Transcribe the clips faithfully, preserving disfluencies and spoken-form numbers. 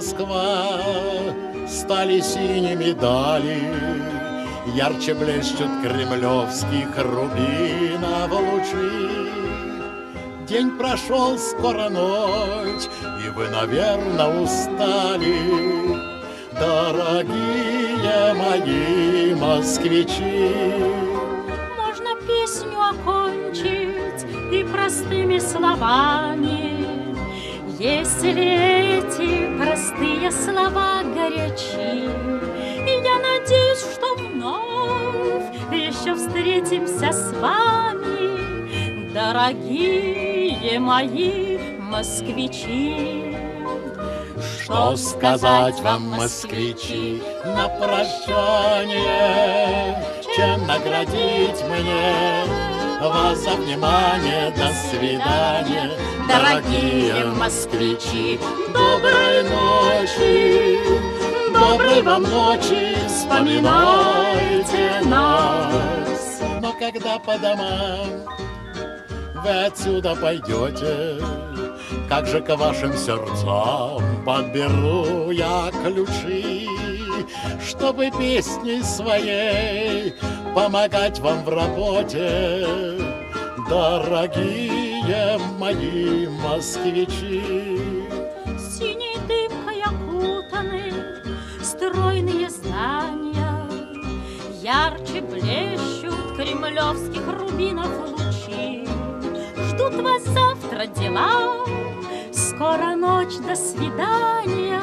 Москва, стали синими дали, ярче блещут кремлевских рубинов лучи. День прошел, скоро ночь, и вы, наверное, устали, дорогие мои москвичи. Можно песню окончить и простыми словами, если эти простые слова горячи. И я надеюсь, что вновь еще встретимся с вами, дорогие мои москвичи. Что сказать вам, москвичи, на прощание, чем наградить мне вас за внимание? До свидания, дорогие москвичи. Доброй ночи, доброй вам ночи, вспоминайте нас. Но когда по домам вы отсюда пойдете, как же к вашим сердцам подберу я ключи, чтобы песней своей помогать вам в работе, дорогие мои москвичи. Синей дымкой окутаны стройные здания, ярче блещут кремлевских рубинов лучи. Ждут вас завтра дела, скоро ночь, до свидания,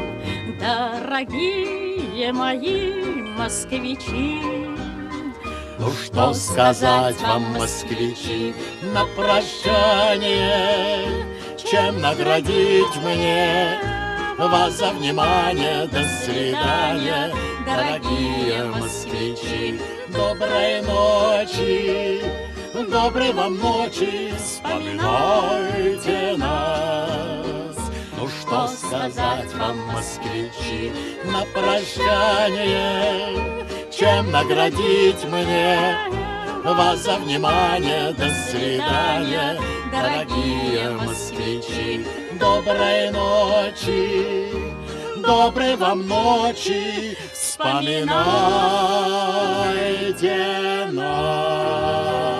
дорогие мои москвичи. Ну что сказать вам, москвичи, на прощание, чем наградить мне вас за внимание? До свидания, дорогие москвичи. Доброй ночи, доброй вам ночи, вспоминайте нас. Ну что сказать вам, москвичи, на прощание, чем наградить мне вас за внимание? До свидания, дорогие москвичи. Доброй ночи, доброй вам ночи, вспоминайте нас.